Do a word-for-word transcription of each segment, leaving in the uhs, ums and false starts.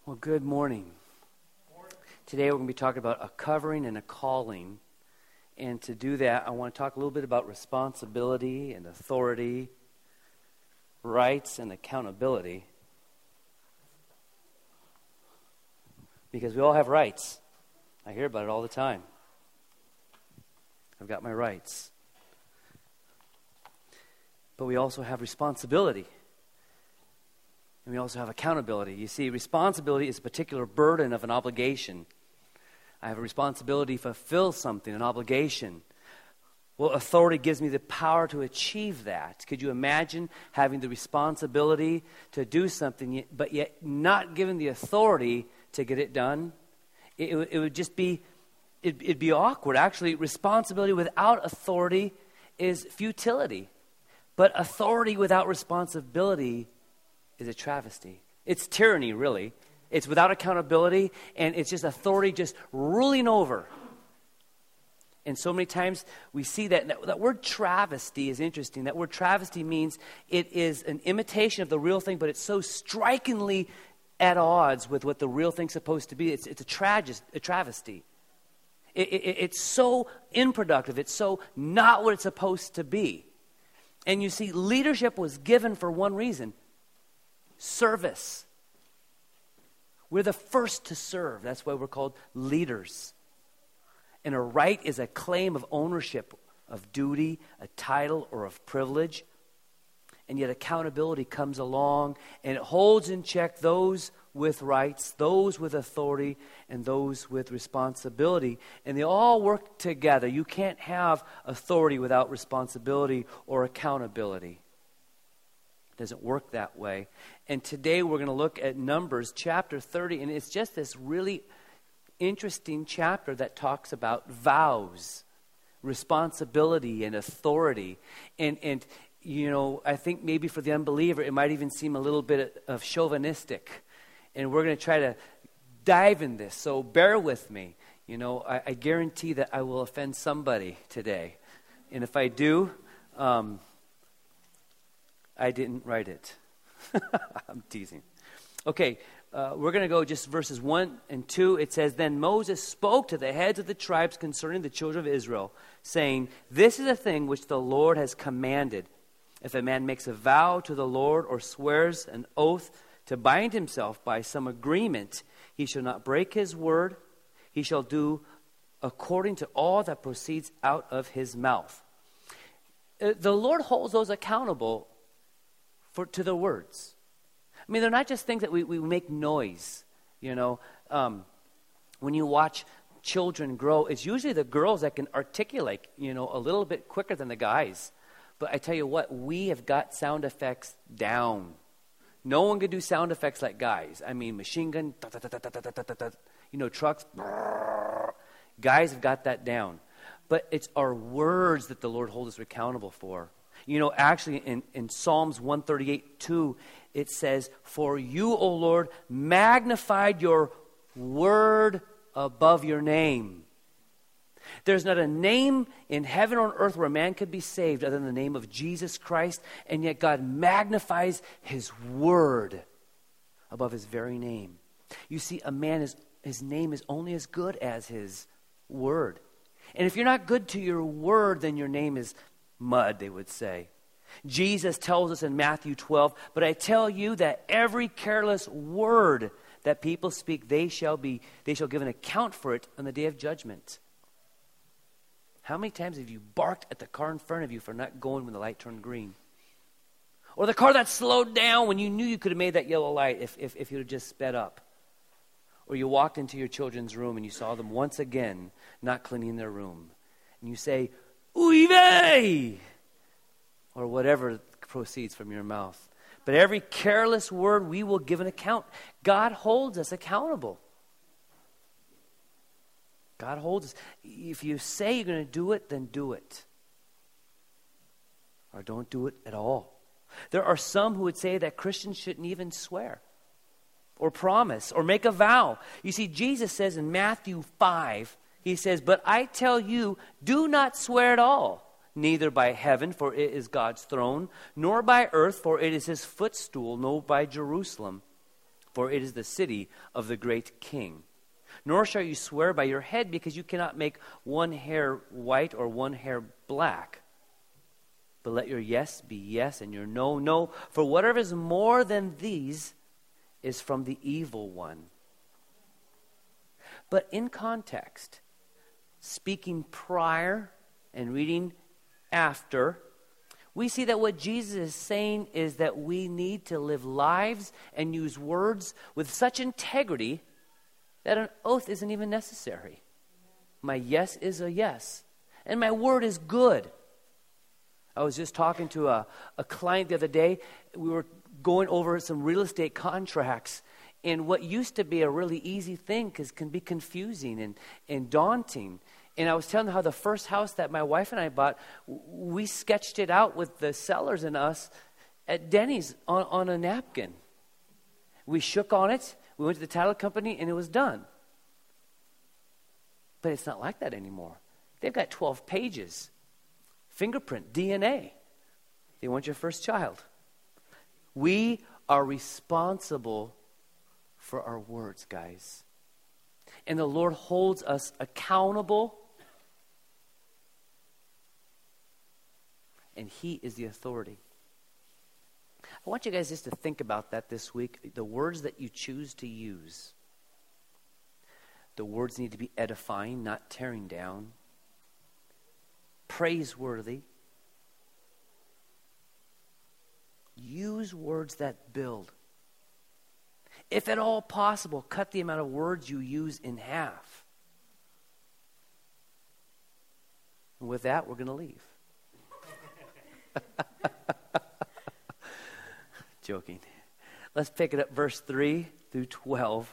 Well, good morning. Today we're going to be talking about a covering and a calling. And to do that, I want to talk a little bit about responsibility and authority, rights and accountability. Because we all have rights. I hear about it all the time. I've got my rights. But we also have responsibility. And we also have accountability. You see, responsibility is a particular burden of an obligation. I have a responsibility to fulfill something, an obligation. Well, authority gives me the power to achieve that. Could you imagine having the responsibility to do something, but yet not given the authority to get it done? It, it, it would just be, it, it'd be awkward. Actually, responsibility without authority is futility. But authority without responsibility is a travesty. It's tyranny, really. It's without accountability, and it's just authority just ruling over. And so many times we see that. That, that word travesty is interesting. That word travesty means it is an imitation of the real thing, but it's so strikingly at odds with what the real thing's supposed to be. It's, it's a, tragis, a travesty. It, it, it's so unproductive. It's so not what it's supposed to be. And you see, leadership was given for one reason. Service. We're the first to serve. That's why we're called leaders. And a right is a claim of ownership, of duty, a title, or of privilege. And yet accountability comes along and it holds in check those with rights, those with authority, and those with responsibility. And they all work together. You can't have authority without responsibility or accountability. It doesn't work that way. And today we're going to look at Numbers chapter thirty, and it's just this really interesting chapter that talks about vows, responsibility, and authority. And, and you know, I think maybe for the unbeliever, it might even seem a little bit of chauvinistic. And we're going to try to dive in this, so bear with me. You know, I, I guarantee that I will offend somebody today. And if I do, um, I didn't write it. I'm teasing. Okay, uh, we're going to go just verses one and two. It says, Then Moses spoke to the heads of the tribes concerning the children of Israel, saying, This is a thing which the Lord has commanded. If a man makes a vow to the Lord or swears an oath to bind himself by some agreement, he shall not break his word. He shall do according to all that proceeds out of his mouth. Uh, the Lord holds those accountable for to the words. I mean, they're not just things that we, we make noise, you know. Um, when you watch children grow, it's usually the girls that can articulate, you know, a little bit quicker than the guys. But I tell you what, we have got sound effects down. No one can do sound effects like guys. I mean, machine gun, da, da, da, da, da, da, da, da, you know, trucks. Brrr. Guys have got that down. But it's our words that the Lord holds us accountable for. You know, actually in, in Psalms one thirty-eight two, it says, For you, O Lord, magnified your word above your name. There's not a name in heaven or on earth where a man could be saved other than the name of Jesus Christ, and yet God magnifies his word above his very name. You see, a man is, his name is only as good as his word. And if you're not good to your word, then your name is mud, they would say. Jesus tells us in Matthew twelve, But I tell you that every careless word that people speak, they shall be, they shall give an account for it on the day of judgment. How many times have you barked at the car in front of you for not going when the light turned green? Or the car that slowed down when you knew you could have made that yellow light if, if, if you had just sped up? Or you walked into your children's room and you saw them once again not cleaning their room. And you say, Oy vey! Or whatever proceeds from your mouth. But every careless word we will give an account. God holds us accountable. God holds us. If you say you're going to do it, then do it. Or don't do it at all. There are some who would say that Christians shouldn't even swear or promise or make a vow. You see, Jesus says in Matthew five, he says, But I tell you, do not swear at all, neither by heaven, for it is God's throne, nor by earth, for it is his footstool, nor by Jerusalem, for it is the city of the great king. Nor shall you swear by your head, because you cannot make one hair white or one hair black. But let your yes be yes and your no, no. For whatever is more than these is from the evil one. But in context, speaking prior and reading after, we see that what Jesus is saying is that we need to live lives and use words with such integrity that an oath isn't even necessary. My yes is a yes, and my word is good. I was just talking to a, a client the other day. We were going over some real estate contracts, and what used to be a really easy thing cause can be confusing and, and daunting. And I was telling them how the first house that my wife and I bought, we sketched it out with the sellers and us at Denny's on, on a napkin. We shook on it. We went to the title company, and it was done. But it's not like that anymore. They've got twelve pages. Fingerprint, D N A. They want your first child. We are responsible for our words, guys. And the Lord holds us accountable. And He is the authority. I want you guys just to think about that this week. The words that you choose to use. The words need to be edifying, not tearing down. Praiseworthy. Use words that build. If at all possible, cut the amount of words you use in half. And with that, we're going to leave. Joking. Let's pick it up, verse three through twelve.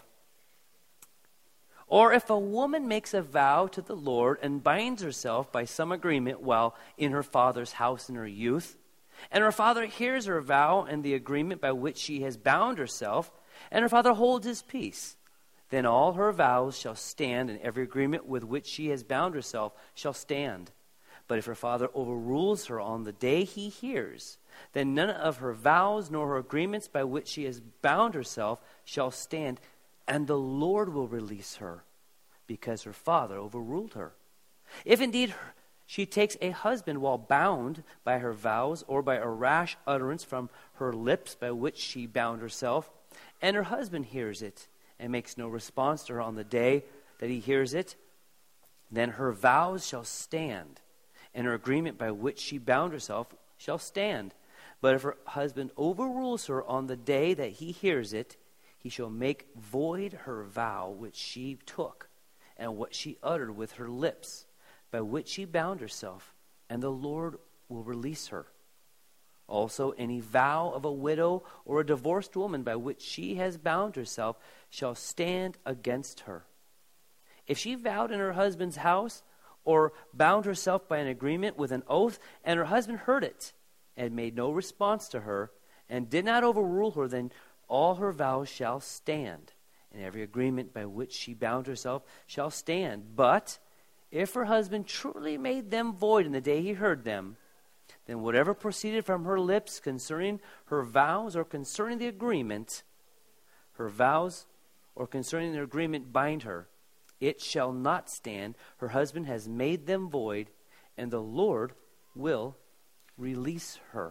Or if a woman makes a vow to the Lord and binds herself by some agreement while in her father's house in her youth, and her father hears her vow and the agreement by which she has bound herself, and her father holds his peace, then all her vows shall stand, and every agreement with which she has bound herself shall stand. But if her father overrules her on the day he hears, then none of her vows nor her agreements by which she has bound herself shall stand, and the Lord will release her, because her father overruled her. If indeed she takes a husband while bound by her vows or by a rash utterance from her lips by which she bound herself, and her husband hears it and makes no response to her on the day that he hears it, then her vows shall stand, and her agreement by which she bound herself shall stand. But if her husband overrules her on the day that he hears it, he shall make void her vow which she took, and what she uttered with her lips, by which she bound herself, and the Lord will release her. Also, any vow of a widow or a divorced woman by which she has bound herself shall stand against her. If she vowed in her husband's house, or bound herself by an agreement with an oath, and her husband heard it, and made no response to her, and did not overrule her, then all her vows shall stand, and every agreement by which she bound herself shall stand. But if her husband truly made them void in the day he heard them, then whatever proceeded from her lips concerning her vows or concerning the agreement, her vows or concerning the agreement bind her, it shall not stand. Her husband has made them void, and the Lord will release her.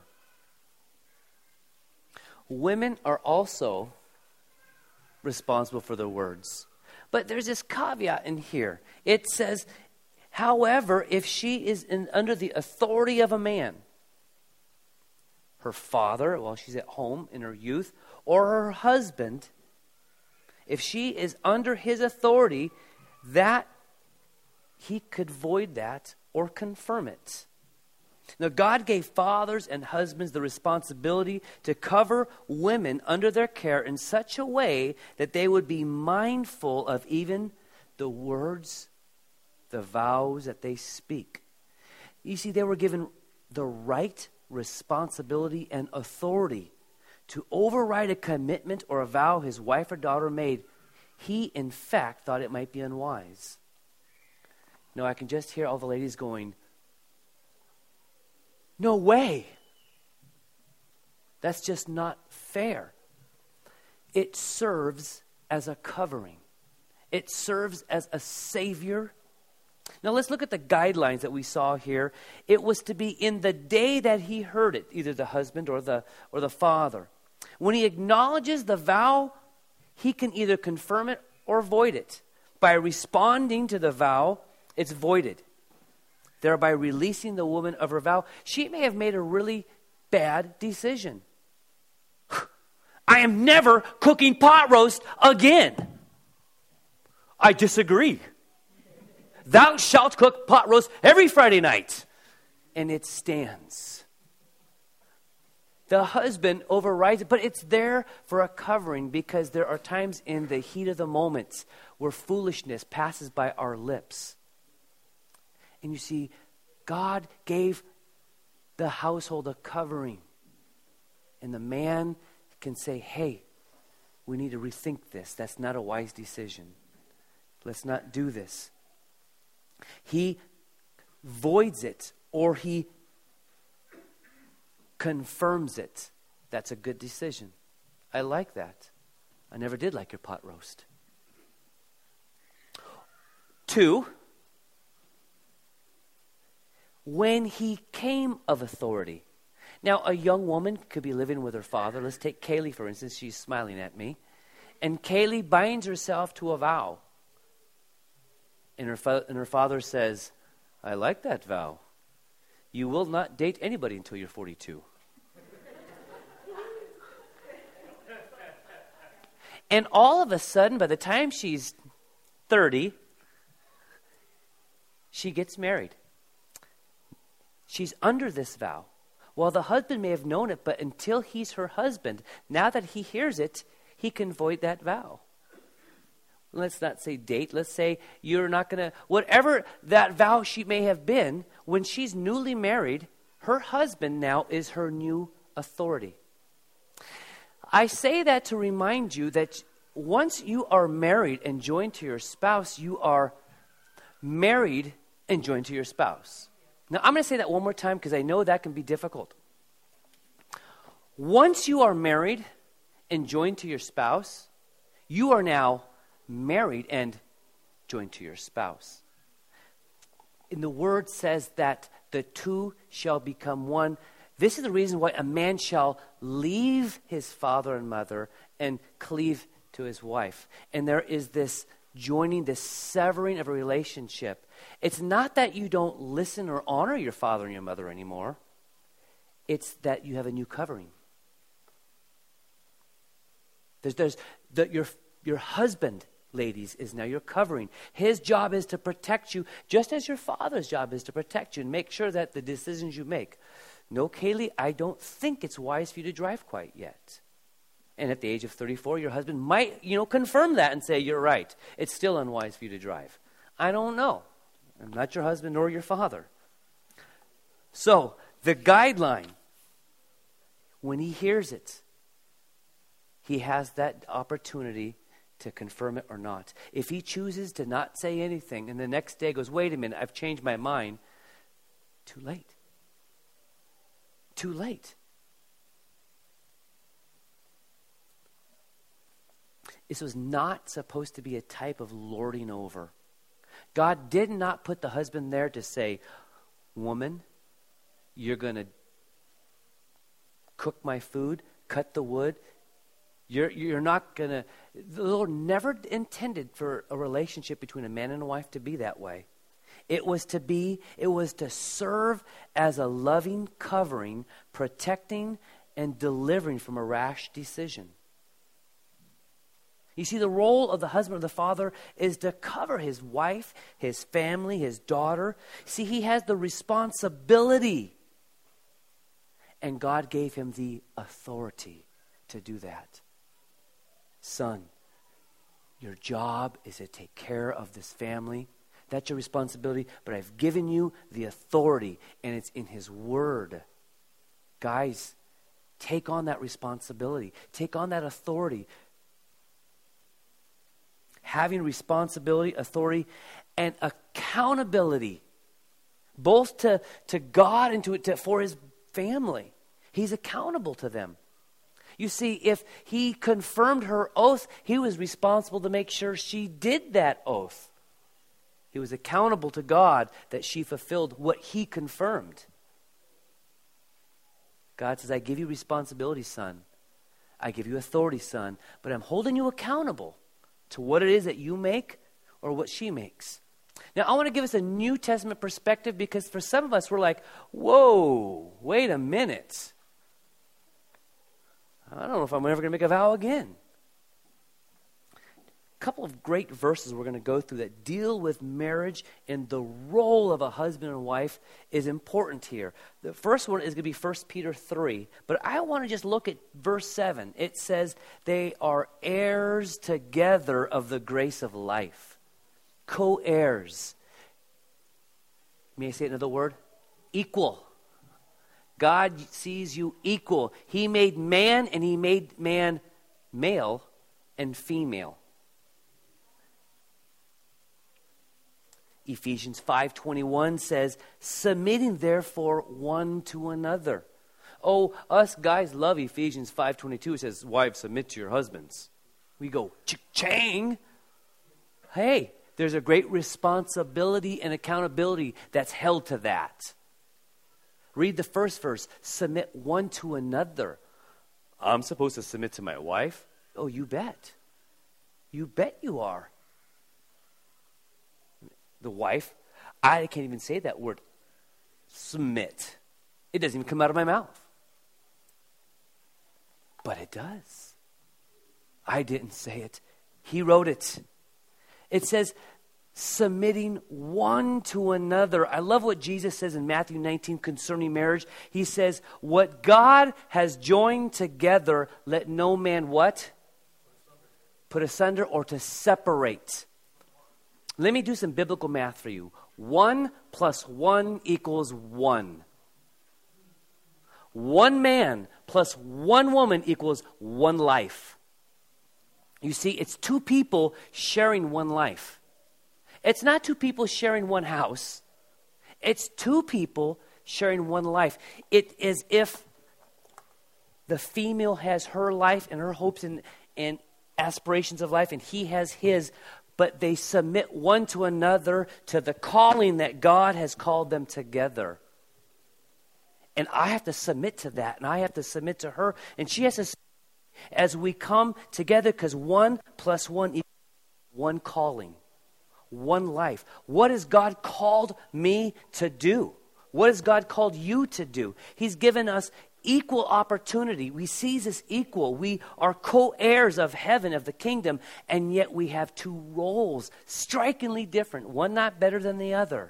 Women are also responsible for their words. But there's this caveat in here. It says, however, if she is in, under the authority of a man, her father while she's at home in her youth, or her husband, if she is under his authority, that he could void that or confirm it. Now, God gave fathers and husbands the responsibility to cover women under their care in such a way that they would be mindful of even the words, the vows that they speak. You see, they were given the right responsibility and authority to override a commitment or a vow his wife or daughter made. He, in fact, thought it might be unwise. No, I can just hear all the ladies going, no way. That's just not fair. it serves as a covering. It serves as a savior. Now let's look at the guidelines that we saw here. It was to be in the day that he heard it, either the husband or the or the father. When he acknowledges the vow, he can either confirm it or void it. By responding to the vow, it's voided, thereby releasing the woman of her vow. She may have made a really bad decision. I am never cooking pot roast again. I disagree. Thou shalt cook pot roast every Friday night. And it stands. The husband overrides it, but it's there for a covering because there are times in the heat of the moment where foolishness passes by our lips. And you see, God gave the household a covering. And the man can say, hey, we need to rethink this. That's not a wise decision. Let's not do this. He voids it or he confirms it. That's a good decision. I like that. I never did like your pot roast. Two, when he came of authority. Now, a young woman could be living with her father. Let's take Kaylee, for instance. She's smiling at me. And Kaylee binds herself to a vow. And her, fa- and her father says, I like that vow. You will not date anybody until you're forty-two. And all of a sudden, by the time she's thirty, she gets married. She's under this vow. Well, the husband may have known it, but until he's her husband, now that he hears it, he can void that vow. Let's not say date. Let's say you're not going to, whatever that vow she may have been, when she's newly married, her husband now is her new authority. I say that to remind you that once you are married and joined to your spouse, you are married and joined to your spouse. Now, I'm going to say that one more time because I know that can be difficult. Once you are married and joined to your spouse, you are now married and joined to your spouse. And the word says that the two shall become one. This is the reason why a man shall leave his father and mother and cleave to his wife. And there is this joining, this severing of a relationship. It's not that you don't listen or honor your father and your mother anymore. It's that you have a new covering. There's, there's the, your, your husband, ladies, is now your covering. His job is to protect you, just as your father's job is to protect you and make sure that the decisions you make. No, Kaylee, I don't think it's wise for you to drive quite yet. And at the age of thirty-four, your husband might, you know, confirm that and say, you're right. It's still unwise for you to drive. I don't know. I'm not your husband nor your father. So, the guideline, when he hears it, he has that opportunity to confirm it or not. If he chooses to not say anything and the next day goes, wait a minute, I've changed my mind, too late. Too late. This was not supposed to be a type of lording over. God did not put the husband there to say, woman, you're going to cook my food, cut the wood. You're, you're not going to... The Lord never intended for a relationship between a man and a wife to be that way. It was to be, it was to serve as a loving covering, protecting and delivering from a rash decision. You see, the role of the husband or the father is to cover his wife, his family, his daughter. See, he has the responsibility. And God gave him the authority to do that. Son, your job is to take care of this family. That's your responsibility, but I've given you the authority, and it's in his word. Guys, take on that responsibility. Take on that authority. Having responsibility, authority, and accountability, both to, to God and to, to for his family. He's accountable to them. You see, if he confirmed her oath, he was responsible to make sure she did that oath. He was accountable to God that she fulfilled what he confirmed. God says, I give you responsibility, son. I give you authority, son, but I'm holding you accountable to what it is that you make or what she makes. Now, I want to give us a New Testament perspective because for some of us, we're like, whoa, wait a minute. I don't know if I'm ever going to make a vow again. A couple of great verses we're going to go through that deal with marriage and the role of a husband and wife is important here. The first one is going to be First Peter three, but I want to just look at verse seven. It says, they are heirs together of the grace of life. Co-heirs. May I say another word? Equal. God sees you equal. He made man and he made man male and female. Ephesians five twenty-one says, submitting therefore one to another. Oh, us guys love Ephesians five twenty-two. It says, wives, submit to your husbands. We go, ch-chang. Hey, there's a great responsibility and accountability that's held to that. Read the first verse, submit one to another. I'm supposed to submit to my wife? Oh, you bet. You bet you are. The wife, I can't even say that word, submit. It doesn't even come out of my mouth. But it does. I didn't say it. He wrote it. It says, submitting one to another. I love what Jesus says in Matthew nineteen concerning marriage. He says, what God has joined together, let no man what? Put asunder or to separate. Let me do some biblical math for you. One plus one equals one. One man plus one woman equals one life. You see, it's two people sharing one life. It's not two people sharing one house. It's two people sharing one life. It is if the female has her life and her hopes and, and aspirations of life, and he has his, but they submit one to another to the calling that God has called them together. And I have to submit to that, and I have to submit to her, and she has to submit as we come together, because one plus one equals one calling, one life. What has God called me to do? What has God called you to do? He's given us equal opportunity. We see this equal. We are co-heirs of heaven, of the kingdom, and yet we have two roles, strikingly different, one not better than the other.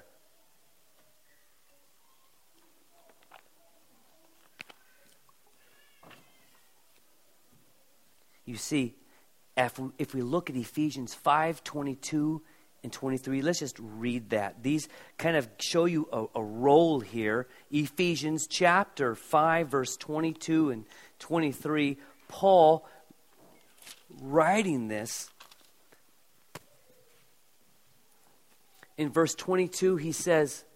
You see, if we, if we look at Ephesians five twenty-two and twenty-three, let's just read that. These kind of show you a, a role here. Ephesians chapter five, verse twenty-two and twenty-three, Paul writing this. In verse twenty-two, he says,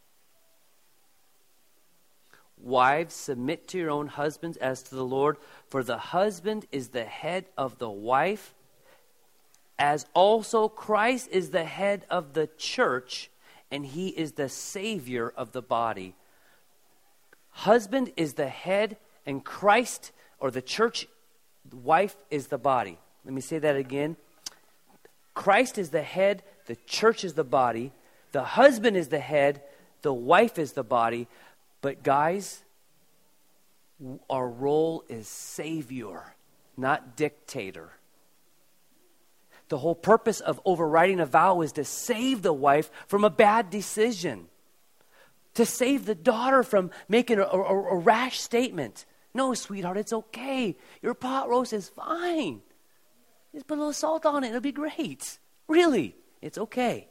wives, submit to your own husbands as to the Lord, for the husband is the head of the wife, as also Christ is the head of the church, and he is the Savior of the body. Husband is the head, and Christ, or the church, the wife is the body. Let me say that again. Christ is the head, the church is the body, the husband is the head, the wife is the body. But guys, our role is Savior, not dictator. The whole purpose of overriding a vow is to save the wife from a bad decision, to save the daughter from making a, a, a rash statement. No, sweetheart, it's okay. Your pot roast is fine. Just put a little salt on it. It'll be great. Really, it's okay.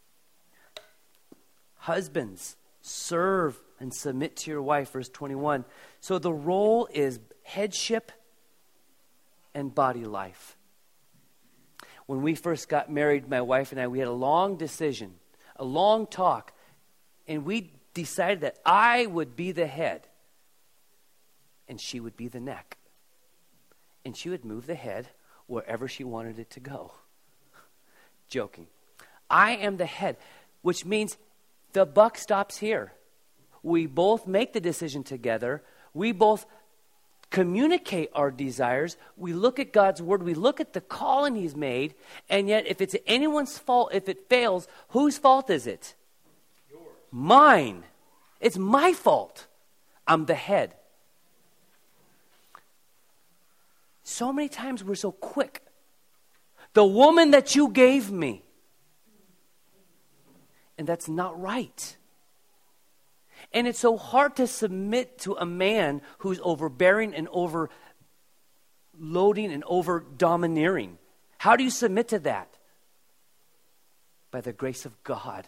Husbands, serve and submit to your wife, verse twenty-one. So the role is headship and body life. When we first got married, my wife and I, we had a long decision, a long talk, and we decided that I would be the head and she would be the neck. and she would move the head wherever she wanted it to go. Joking. I am the head, which means the buck stops here. We both make the decision together. We both communicate our desires. We look at God's word. We look at the calling he's made. And yet, if it's anyone's fault, if it fails, whose fault is it? Yours. Mine. It's my fault. I'm the head. So many times we're so quick. The woman that you gave me. And that's not right. And it's so hard to submit to a man who's overbearing and overloading and over domineering. How do you submit to that? By the grace of God.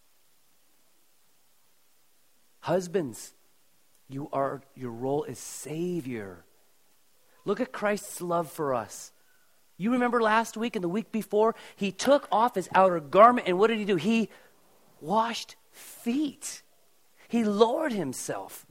Husbands, you are your role is Savior. Look at Christ's love for us. You remember last week and the week before, he took off his outer garment, and what did he do? He washed feet. He lowered himself.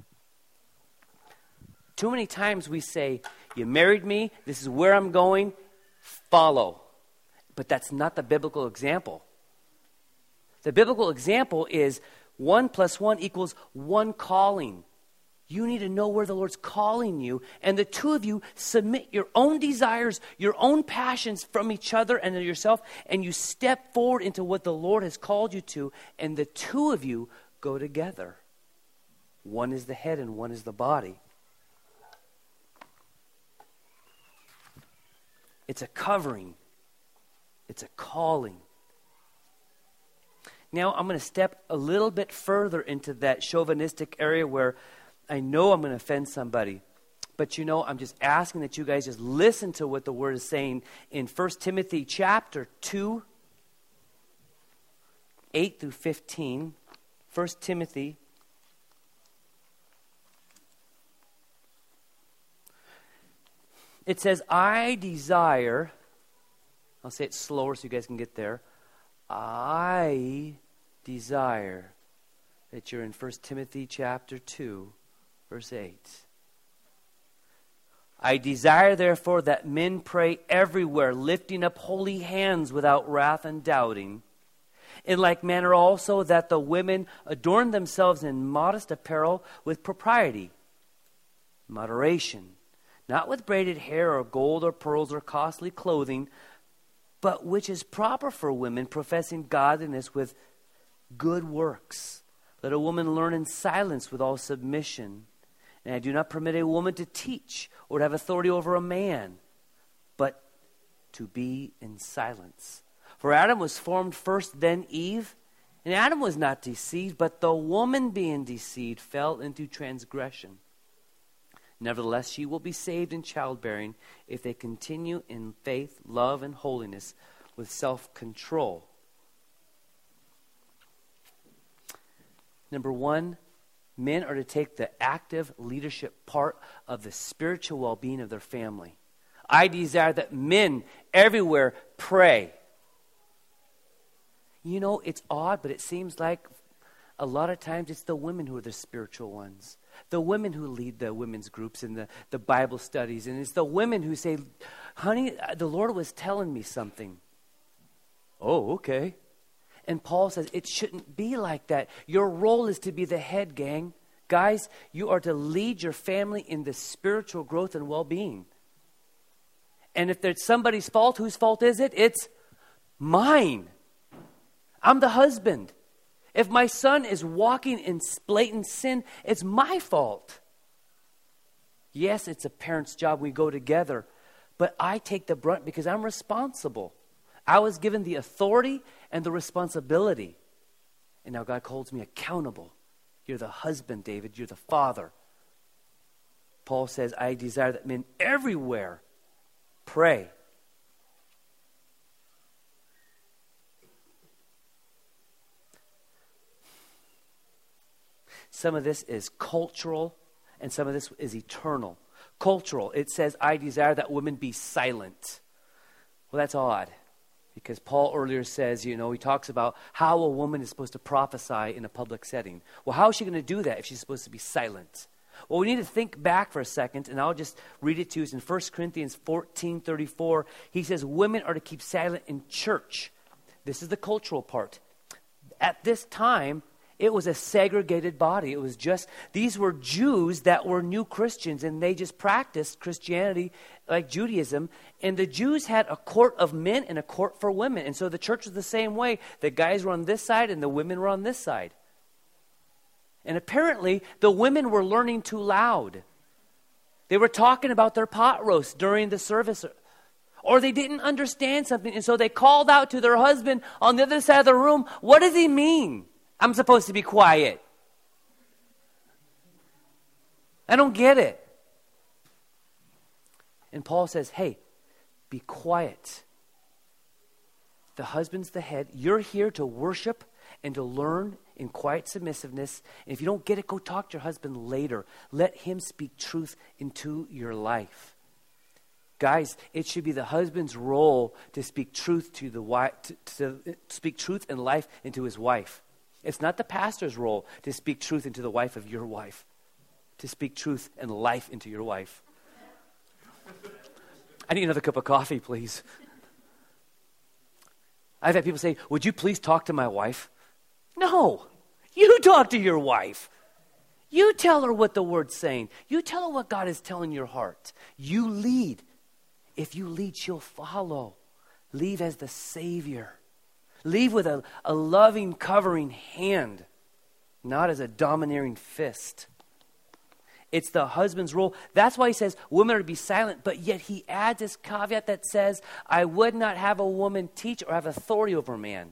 Too many times we say, you married me, this is where I'm going, follow. But that's not the biblical example. The biblical example is one plus one equals one calling. You need to know where the Lord's calling you, and the two of you submit your own desires, your own passions from each other and yourself, and you step forward into what the Lord has called you to, and the two of you go together. One is the head and one is the body. It's a covering. It's a calling. Now I'm going to step a little bit further into that chauvinistic area where I know I'm going to offend somebody. But you know, I'm just asking that you guys just listen to what the Word is saying in First Timothy chapter two, eight through fifteen. First Timothy. It says, I desire, I'll say it slower so you guys can get there. I desire that you're in First Timothy chapter two, verse eight. I desire, therefore, that men pray everywhere, lifting up holy hands without wrath and doubting. In like manner also that the women adorn themselves in modest apparel with propriety, moderation, not with braided hair or gold or pearls or costly clothing, but which is proper for women, professing godliness with good works. Let a woman learn in silence with all submission. And I do not permit a woman to teach or to have authority over a man, but to be in silence. For Adam was formed first, then Eve. And Adam was not deceived, but the woman being deceived fell into transgression. Nevertheless, she will be saved in childbearing if they continue in faith, love, and holiness with self-control. Number one, men are to take the active leadership part of the spiritual well-being of their family. I desire that men everywhere pray. You know, it's odd, but it seems like a lot of times it's the women who are the spiritual ones. The women who lead the women's groups and the, the Bible studies. And it's the women who say, honey, the Lord was telling me something. Oh, okay. And Paul says it shouldn't be like that. Your role is to be the head, gang. Guys, you are to lead your family in the spiritual growth and well-being. And if there's somebody's fault, whose fault is it? It's mine. I'm the husband. If my son is walking in blatant sin, it's my fault. Yes, it's a parent's job. We go together. But I take the brunt because I'm responsible. I was given the authority and the responsibility. And now God holds me accountable. You're the husband, David. You're the father. Paul says, I desire that men everywhere pray. Some of this is cultural, and some of this is eternal. Cultural, it says, I desire that women be silent. Well, that's odd, because Paul earlier says, you know, he talks about how a woman is supposed to prophesy in a public setting. Well, how is she going to do that if she's supposed to be silent? Well, we need to think back for a second, and I'll just read it to you. It's in First Corinthians fourteen thirty-four. He says, women are to keep silent in church. This is the cultural part. At this time, it was a segregated body. It was just, these were Jews that were new Christians, and they just practiced Christianity like Judaism. And the Jews had a court of men and a court for women. And so the church was the same way. The guys were on this side and the women were on this side. And apparently, the women were learning too loud. They were talking about their pot roast during the service. Or they didn't understand something, and so they called out to their husband on the other side of the room, what does he mean? I'm supposed to be quiet. I don't get it. And Paul says, hey, be quiet. The husband's the head. You're here to worship and to learn in quiet submissiveness. And if you don't get it, go talk to your husband later. Let him speak truth into your life. Guys, it should be the husband's role to speak truth to the wife, to, to speak truth and life into his wife. It's not the pastor's role to speak truth into the wife of your wife, to speak truth and life into your wife. I need another cup of coffee, please. I've had people say, would you please talk to my wife? No, you talk to your wife. You tell her what the word's saying. You tell her what God is telling your heart. You lead. If you lead, she'll follow. Leave as the Savior. Leave with a, a loving, covering hand, not as a domineering fist. It's the husband's role. That's why he says women are to be silent, but yet he adds this caveat that says, I would not have a woman teach or have authority over a man.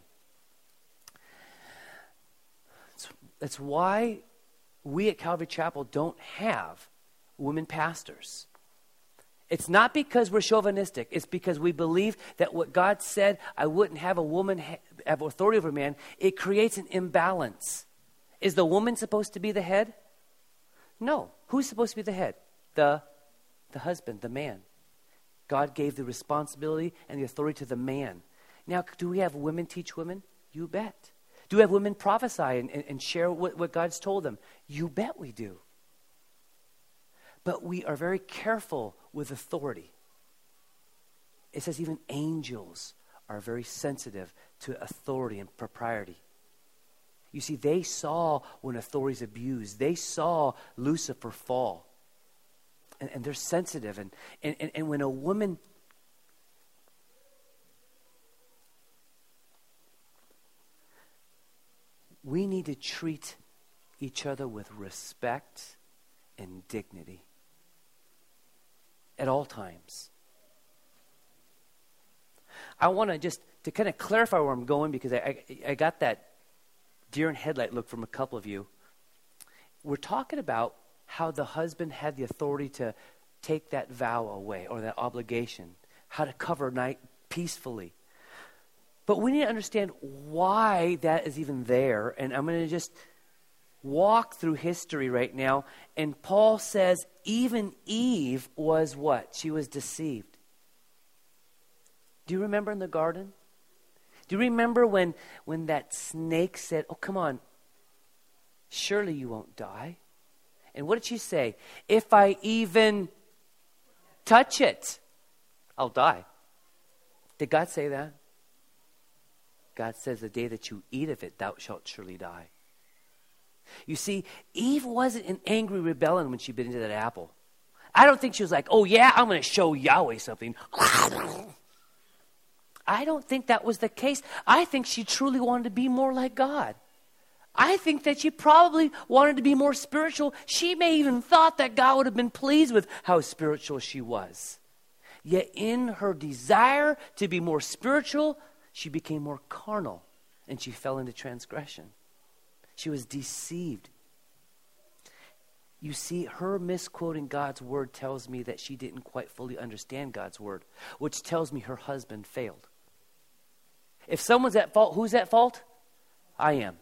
That's, that's why we at Calvary Chapel don't have women pastors. It's not because we're chauvinistic. It's because we believe that what God said, I wouldn't have a woman ha- have authority over a man, it creates an imbalance. Is the woman supposed to be the head? No. Who's supposed to be the head? The, the husband, the man. God gave the responsibility and the authority to the man. Now, do we have women teach women? You bet. Do we have women prophesy and, and, and share what, what God's told them? You bet we do. But we are very careful with authority. It says even angels are very sensitive to authority and propriety. You see, they saw when authority is abused. They saw Lucifer fall. And, and they're sensitive. And, and, and, and when a woman... We need to treat each other with respect and dignity. At all times. I want to just, to kind of clarify where I'm going, because I, I, I got that deer in headlight look from a couple of you. We're talking about how the husband had the authority to take that vow away, or that obligation, how to cover night peacefully. But we need to understand why that is even there, and I'm going to just walk through history right now. And Paul says even Eve was what? She was deceived. Do you remember in the garden? Do you remember when, when that snake said, oh, come on, surely you won't die? And what did she say? If I even touch it, I'll die. Did God say that? God says the day that you eat of it, thou shalt surely die. You see, Eve wasn't in angry rebellion when she bit into that apple. I don't think she was like, oh yeah, I'm going to show Yahweh something. I don't think that was the case. I think she truly wanted to be more like God. I think that she probably wanted to be more spiritual. She may even thought that God would have been pleased with how spiritual she was. Yet in her desire to be more spiritual, she became more carnal, and she fell into transgression. She was deceived. You see, her misquoting God's word tells me that she didn't quite fully understand God's word, which tells me her husband failed. If someone's at fault, who's at fault? I am.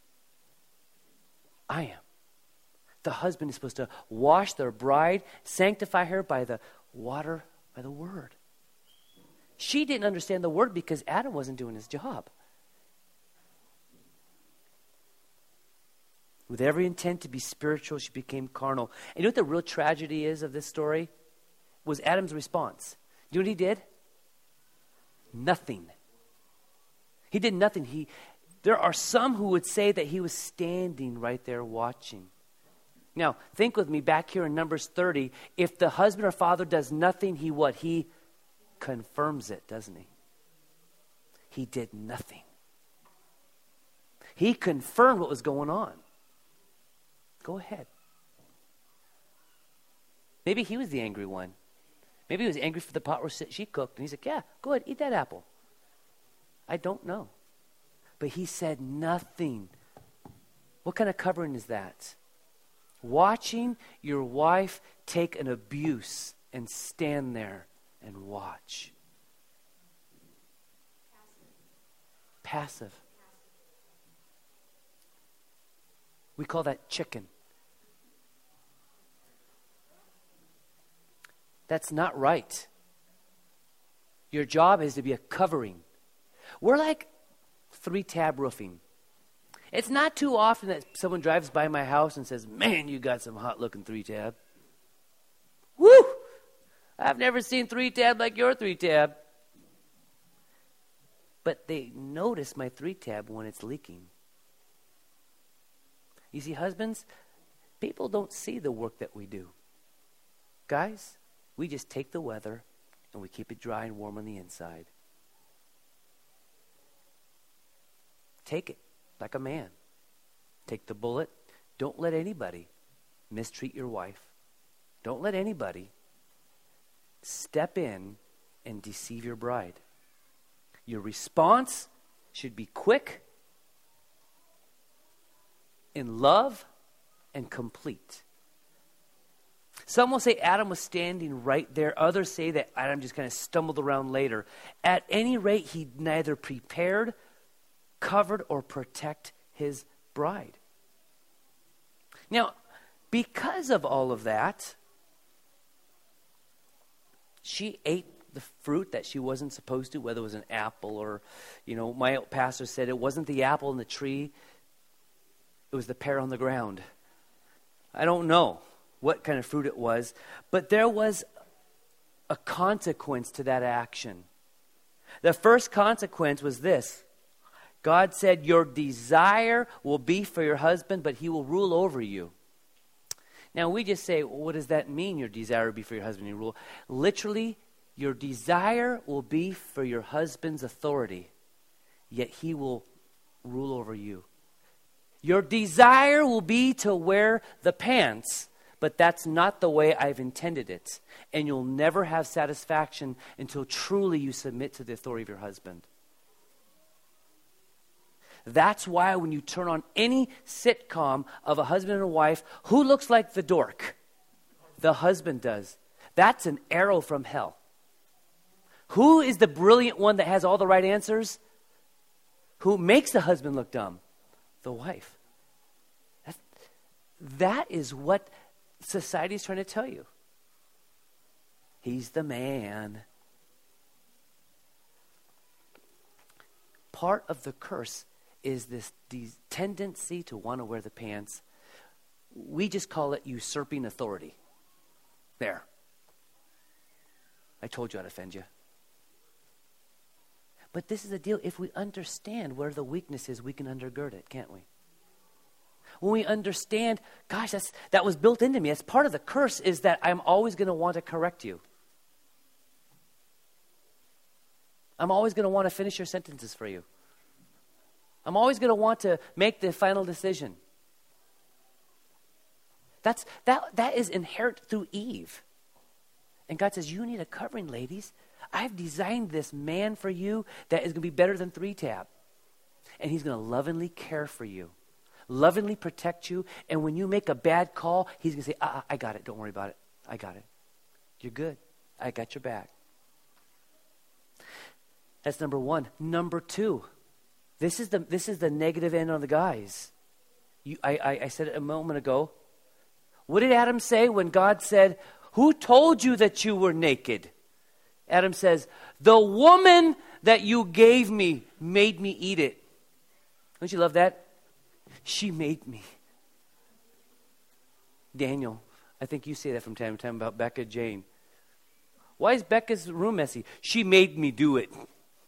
I am. The husband is supposed to wash their bride, sanctify her by the water, by the word. She didn't understand the word because Adam wasn't doing his job. With every intent to be spiritual, she became carnal. And you know what the real tragedy is of this story? Was Adam's response. You know what he did? Nothing. He did nothing. He, there are some who would say that he was standing right there watching. Now, think with me back here in Numbers thirty. If the husband or father does nothing, he what? He confirms it, doesn't he? He did nothing. He confirmed what was going on. Go ahead. Maybe he was the angry one. Maybe he was angry for the pot roast she cooked. And he's like, yeah, go ahead, eat that apple. I don't know. But he said nothing. What kind of covering is that? Watching your wife take an abuse and stand there and watch. Passive. Passive. We call that chicken. That's not right. Your job is to be a covering. We're like three-tab roofing. It's not too often that someone drives by my house and says, man, you got some hot-looking three-tab. Woo! I've never seen three-tab like your three-tab. But they notice my three-tab when it's leaking. You see, husbands, people don't see the work that we do. Guys, we just take the weather and we keep it dry and warm on the inside. Take it like a man. Take the bullet. Don't let anybody mistreat your wife. Don't let anybody step in and deceive your bride. Your response should be quick, in love, and complete. Some will say Adam was standing right there. Others say that Adam just kind of stumbled around later. At any rate, he neither prepared, covered, or protect his bride. Now, because of all of that, she ate the fruit that she wasn't supposed to, whether it was an apple or, you know, my pastor said it wasn't the apple in the tree, it was the pear on the ground. I don't know what kind of fruit it was, but there was a consequence to that action. The first consequence was this. God said, your desire will be for your husband, but he will rule over you. Now, we just say, well, what does that mean, your desire will be for your husband, you rule? Literally, your desire will be for your husband's authority, yet he will rule over you. Your desire will be to wear the pants, but that's not the way I've intended it. And you'll never have satisfaction until truly you submit to the authority of your husband. That's why when you turn on any sitcom of a husband and a wife, who looks like the dork? The husband does. That's an arrow from hell. Who is the brilliant one that has all the right answers? Who makes the husband look dumb? The wife. That, that is what society is trying to tell you. He's the man. Part of the curse is this, this tendency to want to wear the pants. We just call it usurping authority. There. I told you I'd offend you. But this is the deal. If we understand where the weakness is, we can undergird it, can't we? When we understand, gosh, that's, that was built into me. That's part of the curse, is that I'm always going to want to correct you. I'm always going to want to finish your sentences for you. I'm always going to want to make the final decision. That's that that is inherent through Eve. And God says, you need a covering, ladies. I've designed this man for you that is going to be better than three-tab. And he's going to lovingly care for you, lovingly protect you. And when you make a bad call, he's going to say, uh-uh, I got it. Don't worry about it. I got it. You're good. I got your back. That's number one. Number two, this is the this is the negative end on the guys. You, I, I, I said it a moment ago. What did Adam say when God said, who told you that you were naked? Adam says, the woman that you gave me made me eat it. Don't you love that? She made me. Daniel, I think you say that from time to time about Becca Jane. Why is Becca's room messy? She made me do it.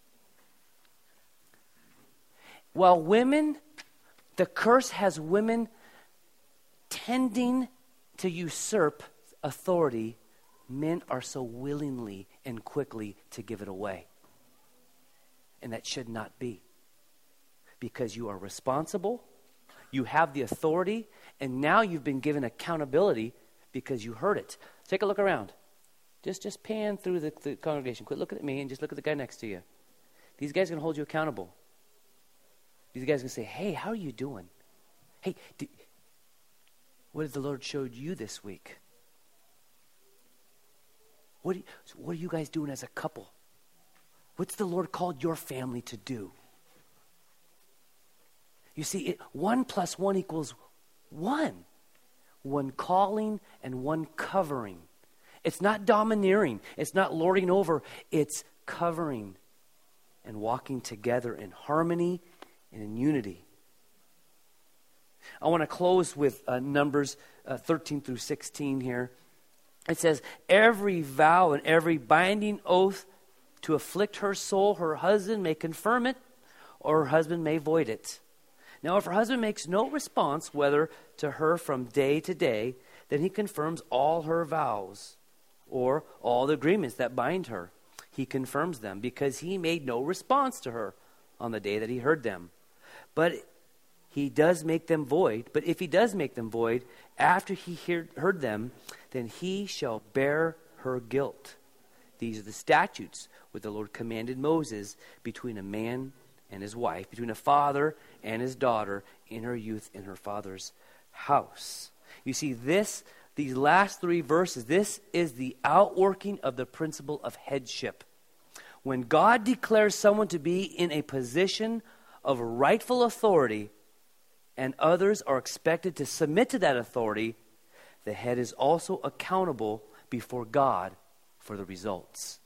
While women, the curse has women tending to usurp authority, men are so willingly and quickly to give it away. And that should not be. Because you are responsible, you have the authority, and now you've been given accountability because you heard it. Take a look around. Just just pan through the, the congregation. Quit looking at me and just look at the guy next to you. These guys are going to hold you accountable. These guys are going to say, hey, how are you doing? Hey, did, what did the Lord showed you this week? What, do you, what are you guys doing as a couple? What's the Lord called your family to do? You see, it, one plus one equals one. One calling and one covering. It's not domineering. It's not lording over. It's covering and walking together in harmony and in unity. I want to close with uh, Numbers uh, thirteen through sixteen here. It says, every vow and every binding oath to afflict her soul, her husband may confirm it, or her husband may void it. Now, if her husband makes no response, whether to her from day to day, then he confirms all her vows, or all the agreements that bind her. He confirms them, because he made no response to her on the day that he heard them. But he does make them void. But if he does make them void, after he hear, heard them, then he shall bear her guilt. These are the statutes which the Lord commanded Moses between a man and his wife, between a father and his daughter, in her youth in her father's house. You see, this, these last three verses, this is the outworking of the principle of headship. When God declares someone to be in a position of rightful authority, and others are expected to submit to that authority, the head is also accountable before God for the results.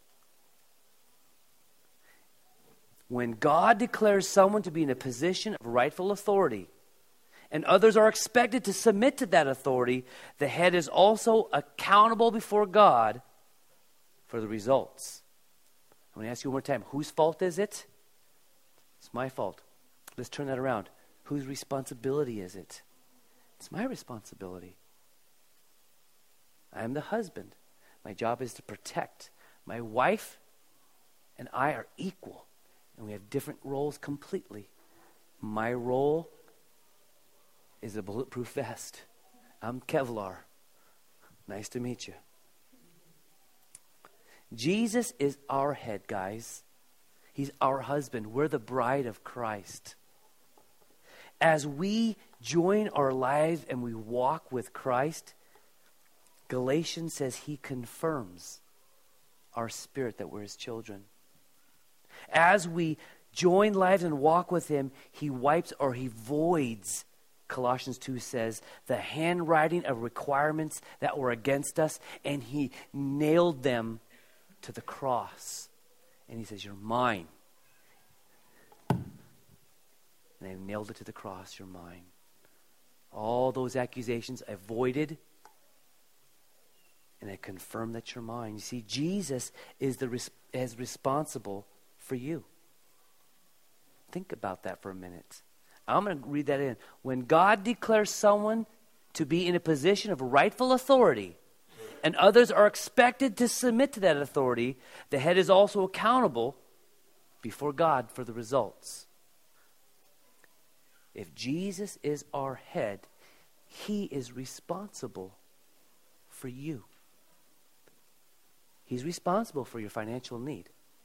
When God declares someone to be in a position of rightful authority, and others are expected to submit to that authority, the head is also accountable before God for the results. I'm going to ask you one more time, whose fault is it? It's my fault. Let's turn that around. Whose responsibility is it? It's my responsibility. I am the husband. My job is to protect. My wife and I are equal. And we have different roles completely. My role is a bulletproof vest. I'm Kevlar. Nice to meet you. Jesus is our head, guys. He's our husband. We're the bride of Christ. As we join our lives and we walk with Christ, Galatians says he confirms our spirit that we're his children. As we join lives and walk with him, he wipes or he voids, Colossians two says, the handwriting of requirements that were against us, and he nailed them to the cross. And he says, you're mine. And I nailed it to the cross, you're mine. All those accusations I voided, and I confirm that you're mine. You see, Jesus is the res- is responsible for you. Think about that for a minute. I'm going to read that in. When God declares someone to be in a position of rightful authority, and others are expected to submit to that authority, the head is also accountable before God for the results. If Jesus is our head, he is responsible for you. He's responsible for your financial need.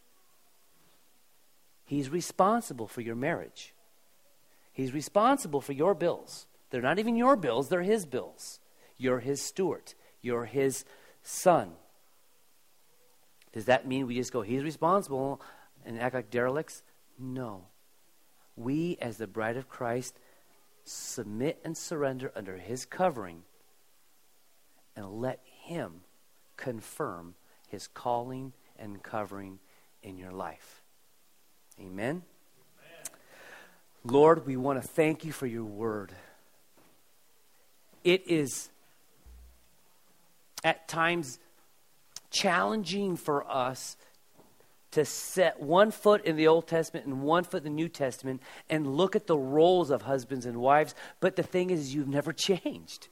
He's responsible for your marriage. He's responsible for your bills. They're not even your bills, they're his bills. You're his steward. You're his son. Does that mean we just go, he's responsible, and act like derelicts? No. We, as the bride of Christ, submit and surrender under his covering and let him confirm his calling and covering in your life. Amen? Amen. Lord, we want to thank you for your word. It is at times challenging for us to set one foot in the Old Testament and one foot in the New Testament and look at the roles of husbands and wives. But the thing is, you've never changed.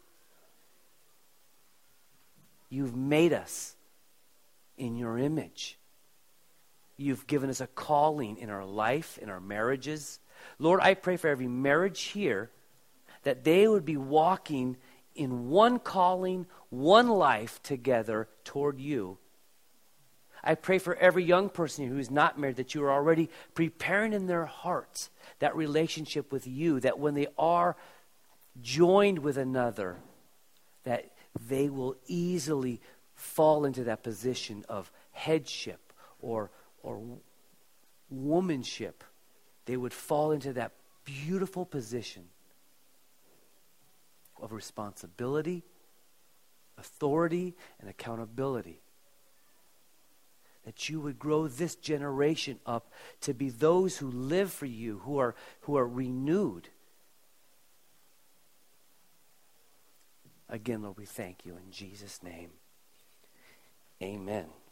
You've made us in your image. You've given us a calling in our life, in our marriages. Lord, I pray for every marriage here that they would be walking in one calling, one life together toward you. I pray for every young person who is not married that you are already preparing in their hearts that relationship with you, that when they are joined with another, that they will easily fall into that position of headship or or womanship. They would fall into that beautiful position of responsibility, authority, and accountability. That you would grow this generation up to be those who live for you, who are who are renewed. Again, Lord, we thank you in Jesus' name. Amen.